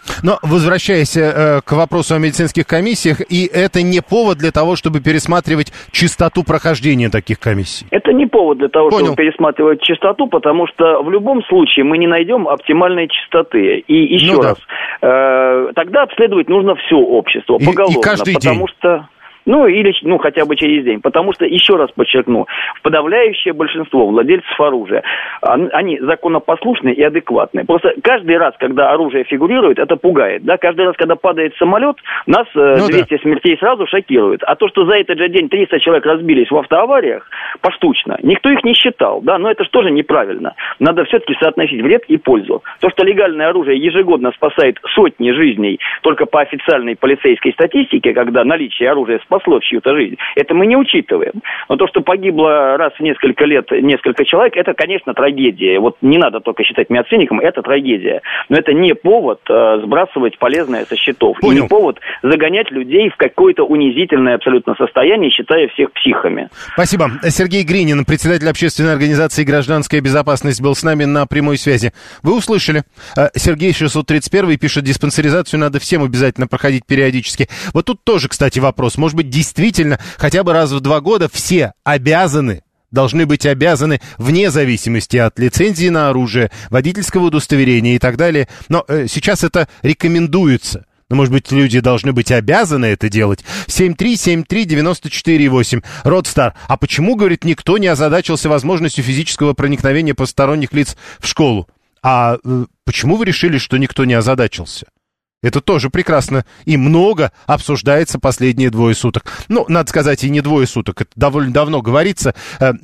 Но возвращаясь э, к вопросу о медицинских комиссиях, и это не повод для того, чтобы пересматривать частоту прохождения таких комиссий? Это не повод для того, Понял. чтобы пересматривать частоту, потому что в любом случае мы не найдем оптимальной частоты. И еще ну, раз, да. э, тогда обследовать нужно все общество И, поголовно, и каждый потому день. что... Ну, или, ну, хотя бы через день. Потому что, еще раз подчеркну, подавляющее большинство владельцев оружия, они законопослушные и адекватные. Просто каждый раз, когда оружие фигурирует, это пугает. Да? Каждый раз, когда падает самолет, нас ну, двести да. смертей сразу шокирует. А то, что за этот же день триста человек разбились в автоавариях, поштучно, никто их не считал. Да? Но это же тоже неправильно. Надо все-таки соотносить вред и пользу. То, что легальное оружие ежегодно спасает сотни жизней только по официальной полицейской статистике, когда наличие оружия спасло чью-то жизнь. Это мы не учитываем. Но то, что погибло раз в несколько лет несколько человек, это, конечно, трагедия. Вот не надо только считать миоценником, это трагедия. Но это не повод э, сбрасывать полезное со счетов. Понял. И не повод загонять людей в какое-то унизительное абсолютно состояние, считая всех психами. Спасибо. Сергей Гринин, председатель общественной организации «Гражданская безопасность», был с нами на прямой связи. Вы услышали. Сергей шестьсот тридцать один пишет, диспансеризацию надо всем обязательно проходить периодически. Вот тут тоже, кстати, вопрос. Может быть, действительно, хотя бы раз в два года все обязаны, должны быть обязаны, вне зависимости от лицензии на оружие, водительского удостоверения и так далее. Но э, сейчас это рекомендуется. Но, может быть, люди должны быть обязаны это делать. семь три семь три девять четыре восемь. Родстар. А почему, говорит, никто не озадачился возможностью физического проникновения посторонних лиц в школу? А э, почему вы решили, что никто не озадачился? Это тоже прекрасно и много обсуждается последние двое суток. Ну, надо сказать, и не двое суток. Это довольно давно говорится.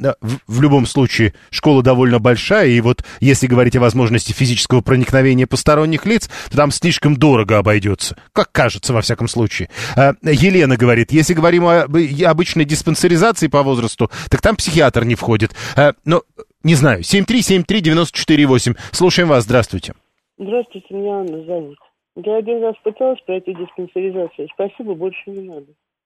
В любом случае, школа довольно большая, и вот если говорить о возможности физического проникновения посторонних лиц, то там слишком дорого обойдется. Как кажется, во всяком случае. Елена говорит, если говорим о обычной диспансеризации по возрасту, так там психиатр не входит. Но, не знаю, семь три семь три девять четыре восемь. Слушаем вас, здравствуйте. Здравствуйте, меня Анна зовут. Я один раз пыталась пройти диспансеризацию. Спасибо, больше не надо.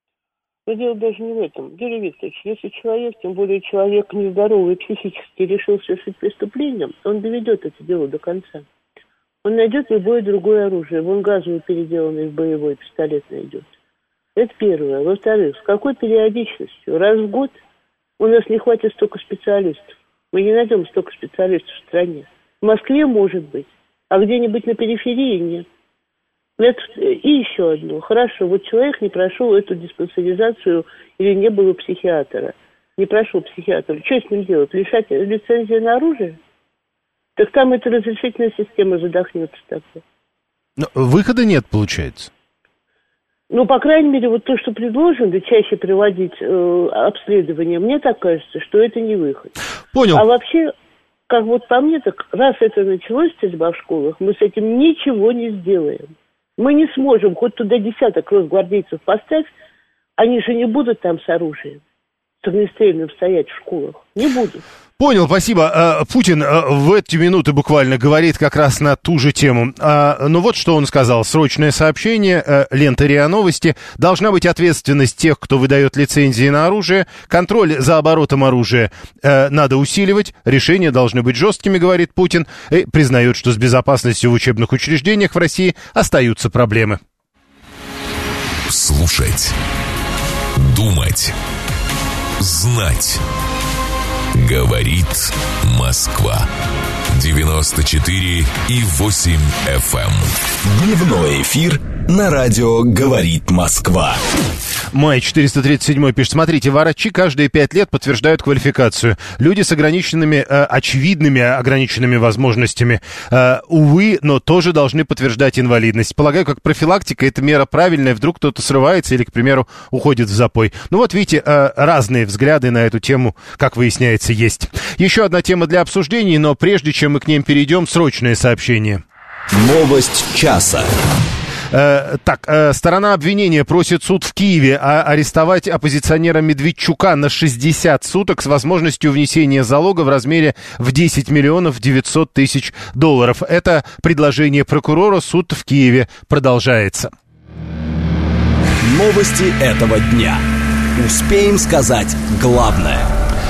Но дело даже не в этом. Юрий Викторович, если человек, тем более человек нездоровый психически, решил совершить преступление, он доведет это дело до конца. Он найдет любое другое оружие. Вон газовый переделанный в боевой пистолет найдет. Это первое. Во-вторых, с какой периодичностью? Раз в год у нас не хватит столько специалистов. Мы не найдем столько специалистов в стране. В Москве может быть, а где-нибудь на периферии нет. И еще одно. Хорошо, вот человек не прошел эту диспансеризацию или не было психиатра. Не прошел психиатра. Что с ним делать? Лишать лицензии на оружие? Так там эта разрешительная система задохнется тогда. Но выхода нет, получается. Ну, по крайней мере, вот то, что предложено, чаще приводить э, обследование, мне так кажется, что это не выход. Понял. А вообще, как вот по мне, так раз это началось, стрельба в школах, мы с этим ничего не сделаем. Мы не сможем, хоть туда десяток росгвардейцев поставь, они же не будут там с оружием, с огнестрельным стоять в школах. Не будут. Понял, спасибо. Путин в эти минуты буквально говорит как раз на ту же тему. Ну вот что он сказал. Срочное сообщение, лента РИА Новости. Должна быть ответственность тех, кто выдает лицензии на оружие. Контроль за оборотом оружия надо усиливать. Решения должны быть жесткими, говорит Путин. И признает, что с безопасностью в учебных учреждениях в России остаются проблемы. Слушать. Думать. Знать. Говорит Москва. девяносто четыре и восемь эф эм. Дневной эфир на радио «Говорит Москва». Май четыреста тридцать семь пишет, смотрите, врачи каждые пять лет подтверждают квалификацию. Люди с ограниченными, э, очевидными ограниченными возможностями, э, увы, но тоже должны подтверждать инвалидность. Полагаю, как профилактика, это мера правильная, вдруг кто-то срывается или, к примеру, уходит в запой. Ну вот, видите, э, разные взгляды на эту тему, как выясняется, есть. Еще одна тема для обсуждений, но прежде чем мы к ним перейдем, срочное сообщение. Новость часа. Э, так, э, сторона обвинения просит суд в Киеве а, арестовать оппозиционера Медведчука на шестьдесят суток с возможностью внесения залога в размере в десять миллионов девятьсот тысяч долларов. Это предложение прокурора. Суд в Киеве продолжается. Новости этого дня. Успеем сказать главное.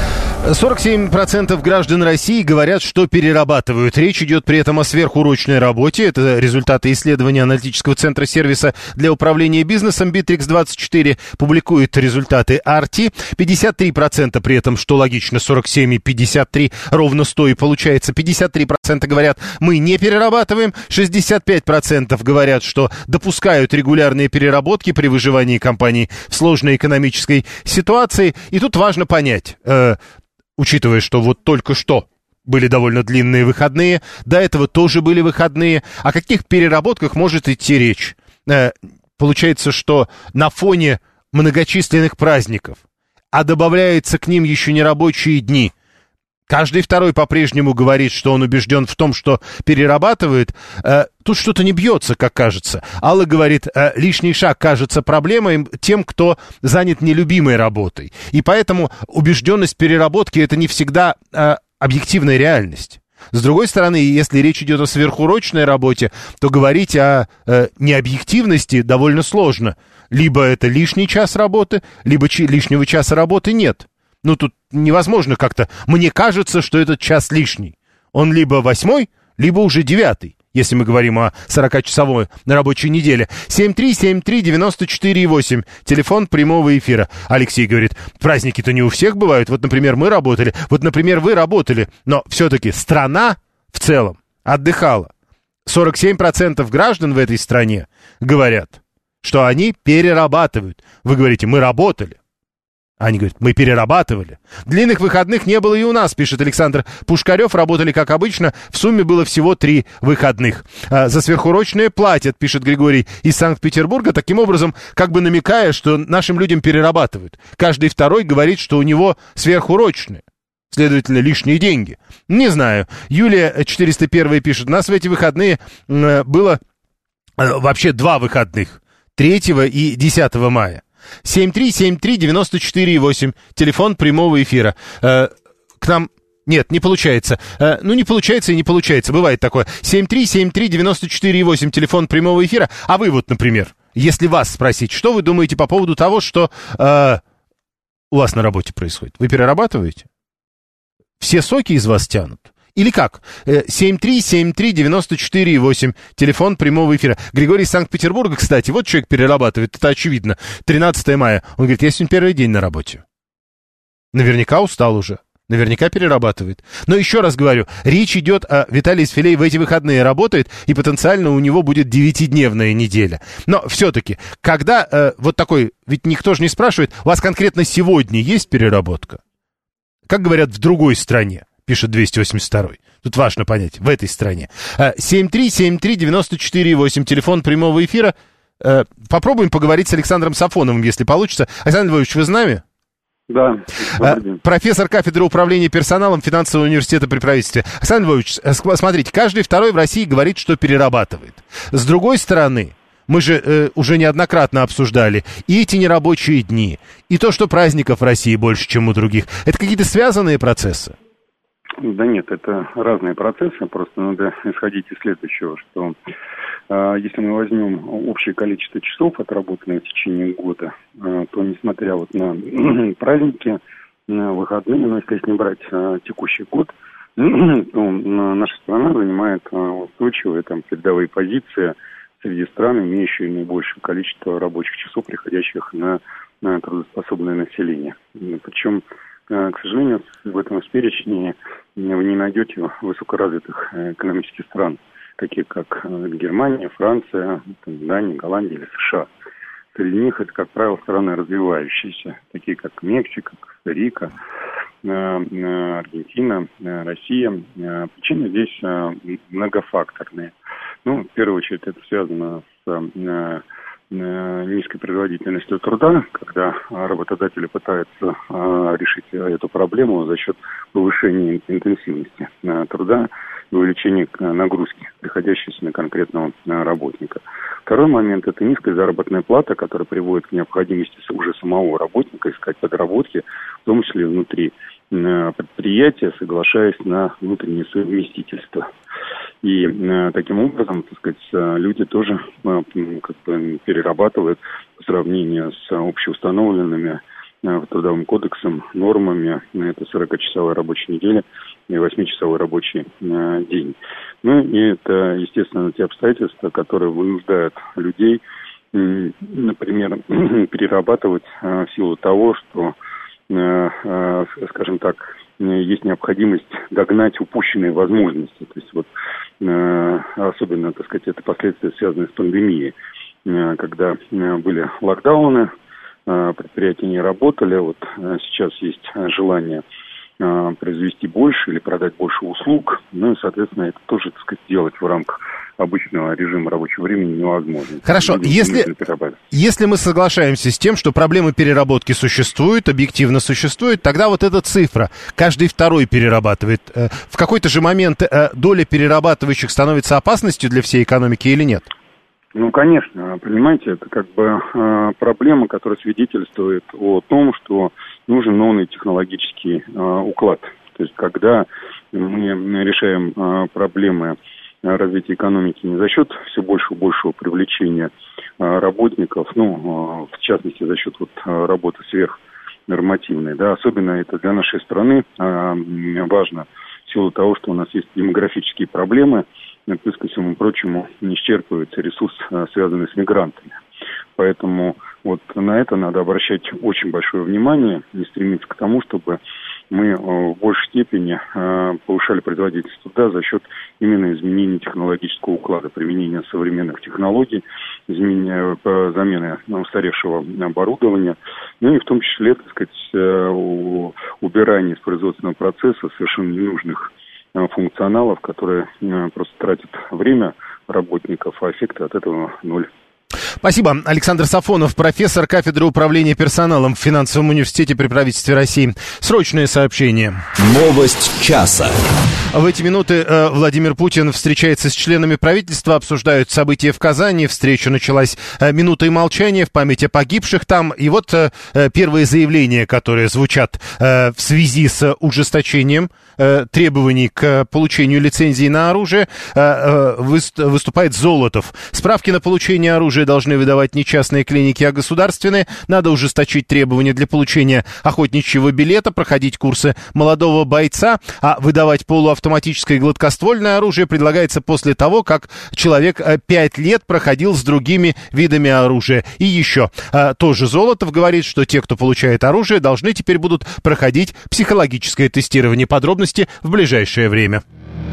сорок семь процентов граждан России говорят, что перерабатывают. Речь идет при этом о сверхурочной работе. Это результаты исследования аналитического центра сервиса для управления бизнесом Битрикс двадцать четыре. Публикует результаты Арти. пятьдесят три процента при этом, что логично, сорок семь и пятьдесят три, ровно сто и получается. пятьдесят три процента говорят, мы не перерабатываем. шестьдесят пять процентов говорят, что допускают регулярные переработки при выживании компаний в сложной экономической ситуации. И тут важно понять... Э, Учитывая, что вот только что были довольно длинные выходные, до этого тоже были выходные, о каких переработках может идти речь? Э, получается, что на фоне многочисленных праздников, а добавляется к ним еще нерабочие дни, каждый второй по-прежнему говорит, что он убежден в том, что перерабатывает. Э, тут что-то не бьется, как кажется. Алла говорит, э, лишний шаг кажется проблемой тем, кто занят нелюбимой работой. И поэтому убежденность переработки — это не всегда э, объективная реальность. С другой стороны, если речь идет о сверхурочной работе, то говорить о э, необъективности довольно сложно. Либо это лишний час работы, либо чи- лишнего часа работы нет. Ну, тут невозможно как-то. Мне кажется, что этот час лишний. Он либо восьмой, либо уже девятый, если мы говорим о сорокачасовой рабочей неделе. семь три семь три девяносто четыре восемь. Телефон прямого эфира. Алексей говорит, праздники-то не у всех бывают. Вот, например, мы работали. Вот, например, вы работали. Но все-таки страна в целом отдыхала. сорок семь процентов граждан в этой стране говорят, что они перерабатывают. Вы говорите, мы работали. Они говорят, мы перерабатывали. Длинных выходных не было и у нас, пишет Александр Пушкарев. Работали, как обычно. В сумме было всего три выходных. А, за сверхурочные платят, пишет Григорий из Санкт-Петербурга. Таким образом, как бы намекая, что нашим людям перерабатывают. Каждый второй говорит, что у него сверхурочные. Следовательно, лишние деньги. Не знаю. Юлия четыреста один пишет, у нас в эти выходные э, было э, вообще два выходных. третьего и десятого мая. семь три семь три девяносто четыре восемь. Телефон прямого эфира. Э, к нам... Нет, не получается. Э, ну, не получается и не получается. Бывает такое. семь три семь три девяносто четыре восемь. Телефон прямого эфира. А вы вот, например, если вас спросить, что вы думаете по поводу того, что э, у вас на работе происходит? Вы перерабатываете? Все соки из вас тянут? Или как? семь три семь три девяносто четыре восемь. Телефон прямого эфира. Григорий из Санкт-Петербурга, кстати, вот человек перерабатывает, это очевидно. тринадцатое мая. Он говорит, я сегодня первый день на работе. Наверняка устал уже. Наверняка перерабатывает. Но еще раз говорю, речь идет о Виталии Сфилей в эти выходные работает, и потенциально у него будет девятидневная неделя. Но все-таки, когда э, вот такой, ведь никто же не спрашивает, у вас конкретно сегодня есть переработка? Как говорят в другой стране? Пишет двести восемьдесят два. Тут важно понять, в этой стране. семь три семь три девяносто четыре восемь. Телефон прямого эфира. Попробуем поговорить с Александром Сафоновым, если получится. Александр Львович, вы с нами? Да. Профессор кафедры управления персоналом финансового университета при правительстве. Александр Львович, смотрите, каждый второй в России говорит, что перерабатывает. С другой стороны, мы же э, уже неоднократно обсуждали и эти нерабочие дни, и то, что праздников в России больше, чем у других. Это какие-то связанные процессы? Да нет, это разные процессы, просто надо исходить из следующего, что э, если мы возьмем общее количество часов, отработанных в течение года, э, то несмотря вот на праздники, на выходные, но если не брать э, текущий год, то наша страна занимает э, устойчивые там передовые позиции среди стран, имеющие наибольшее количество рабочих часов, приходящих на, на трудоспособное население. Причем, к сожалению, в этом перечне вы не найдете высокоразвитых экономических стран, такие как Германия, Франция, Дания, Голландия или США. Среди них это, как правило, страны развивающиеся, такие как Мексика, Коста-Рика, Аргентина, Россия. Причины здесь многофакторные. Ну, в первую очередь, это связано с низкой производительностью труда, когда работодатели пытаются решить эту проблему за счет повышения интенсивности труда и увеличения нагрузки, приходящейся на конкретного работника. Второй момент – это низкая заработная плата, которая приводит к необходимости уже самого работника искать подработки, в том числе внутри предприятия, соглашаясь на внутреннее совместительство. И э, таким образом, так сказать, люди тоже э, как бы перерабатывают по сравнению с общеустановленными Трудовым кодексом, нормами. Это сорокачасовая рабочая неделя и восьмичасовой рабочий день. Ну и это, естественно, те обстоятельства, которые вынуждают людей, например, перерабатывать в силу того, что, скажем так, есть необходимость догнать упущенные возможности. То есть вот особенно, так сказать, это последствия, связанные с пандемией, когда были локдауны, предприятия не работали, вот сейчас есть желание произвести больше или продать больше услуг, ну и, соответственно, это тоже, так сказать, делать в рамках обычного режима рабочего времени невозможно. Хорошо, если, если мы соглашаемся с тем, что проблемы переработки существуют, объективно существуют, тогда вот эта цифра, каждый второй перерабатывает, в какой-то же момент доля перерабатывающих становится опасностью для всей экономики или нет? Ну, конечно, понимаете, это как бы э, проблема, которая свидетельствует о том, что нужен новый технологический э, уклад. То есть, когда мы решаем э, проблемы развития экономики не за счет все большего и большего привлечения э, работников, ну, э, в частности, за счет вот, работы сверхнормативной, да, особенно это для нашей страны э, важно в силу того, что у нас есть демографические проблемы, плюс ко всему прочему не исчерпывается ресурс, связанный с мигрантами. Поэтому вот на это надо обращать очень большое внимание и стремиться к тому, чтобы мы в большей степени повышали производительность труда за счет именно изменения технологического уклада, применения современных технологий, изменения, замены устаревшего оборудования, ну и в том числе, так сказать, убирания из производственного процесса совершенно ненужных функционалов, которые просто тратят время работников, а эффекта от этого ноль. Спасибо. Александр Сафонов, профессор кафедры управления персоналом в финансовом университете при правительстве России. Срочное сообщение. Новость часа. В эти минуты э, Владимир Путин встречается с членами правительства, обсуждают события в Казани. Встреча началась э, минутой молчания в память о погибших там. И вот э, первые заявления, которые звучат э, в связи с ужесточением э, требований к получению лицензии на оружие, э, э, выступает Золотов. Справки на получение оружия должны выдавать не частные клиники, а государственные. Надо ужесточить требования для получения охотничьего билета, проходить курсы молодого бойца, а выдавать полуавтоматическое и гладкоствольное оружие предлагается после того, как человек пять лет проходил с другими видами оружия. И еще, тоже Золотов говорит, что те, кто получает оружие, должны теперь будут проходить психологическое тестирование. Подробности в ближайшее время.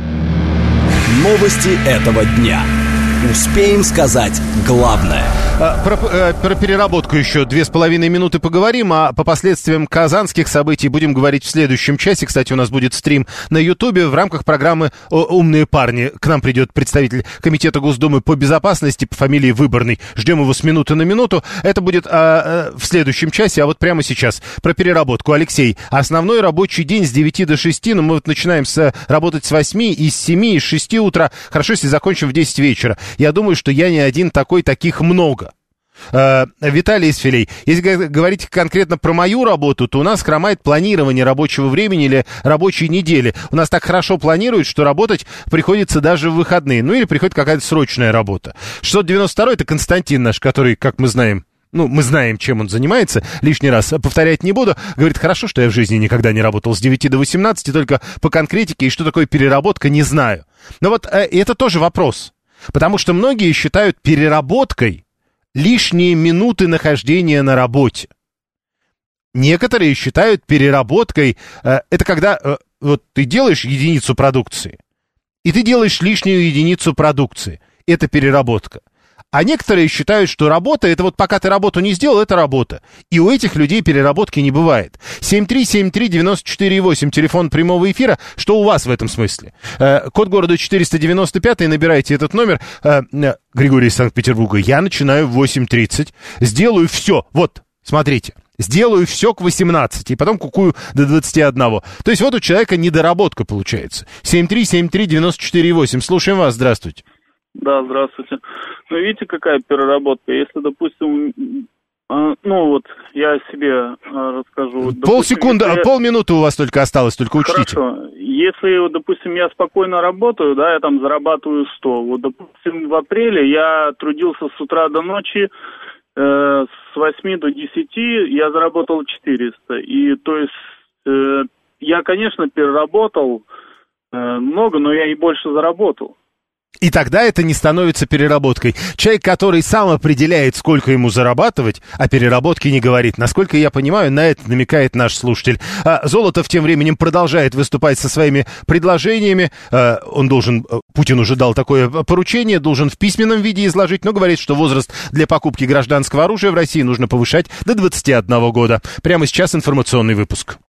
Новости этого дня. Успеем сказать главное. Про, про переработку еще две с половиной минуты поговорим, а по последствиям казанских событий будем говорить в следующем часе. Кстати, у нас будет стрим на Ютубе в рамках программы «Умные парни». К нам придет представитель Комитета Госдумы по безопасности по фамилии Выборный. Ждем его с минуты на минуту. Это будет а, в следующем часе, а вот прямо сейчас про переработку. Алексей, основной рабочий день с девяти до шести, но мы вот начинаем с, работать с восьми, и с семи, и с шести утра. Хорошо, если закончим в десять вечера. Я думаю, что я не один такой, таких много. Э, Виталий Исфилей, если говорить конкретно про мою работу, то у нас хромает планирование рабочего времени или рабочей недели. У нас так хорошо планируют, что работать приходится даже в выходные. Ну или приходит какая-то срочная работа. шестьсот девяносто второй это Константин наш, который, как мы знаем, ну, мы знаем, чем он занимается, лишний раз повторять не буду. Говорит, хорошо, что я в жизни никогда не работал с девяти до восемнадцати, только по конкретике, и что такое переработка, не знаю. Но вот э, это тоже вопрос. Потому что многие считают переработкой лишние минуты нахождения на работе. Некоторые считают переработкой, э, это когда э, вот ты делаешь единицу продукции, и ты делаешь лишнюю единицу продукции. Это переработка. А некоторые считают, что работа, это вот пока ты работу не сделал, это работа. И у этих людей переработки не бывает. семь три семь три девять четыре восемь, телефон прямого эфира. Что у вас в этом смысле? Э, код города четыреста девяносто пять, набирайте этот номер. Э, Григорий из Санкт-Петербурга. Я начинаю в восемь тридцать. Сделаю все. Вот, смотрите. Сделаю все к восемнадцати, и потом кукую до двадцати одного. То есть вот у человека недоработка получается. семь три семь три девять четыре восемь. Слушаем вас. Здравствуйте. Да, здравствуйте. Ну, видите, какая переработка? Если, допустим, э, ну, вот я себе э, расскажу. Полсекунды, допустим, я... полминуты у вас только осталось, только учтите. Хорошо. Если, допустим, я спокойно работаю, да, я там зарабатываю сто. Вот, допустим, в апреле я трудился с утра до ночи, э, с восьми до десяти я заработал четыреста. И то есть э, я, конечно, переработал э, много, но я и больше заработал. И тогда это не становится переработкой. Человек, который сам определяет, сколько ему зарабатывать, о переработке не говорит. Насколько я понимаю, на это намекает наш слушатель. А Золотов тем временем продолжает выступать со своими предложениями. А он должен, Путин уже дал такое поручение, должен в письменном виде изложить, но говорит, что возраст для покупки гражданского оружия в России нужно повышать до двадцати одного года. Прямо сейчас информационный выпуск.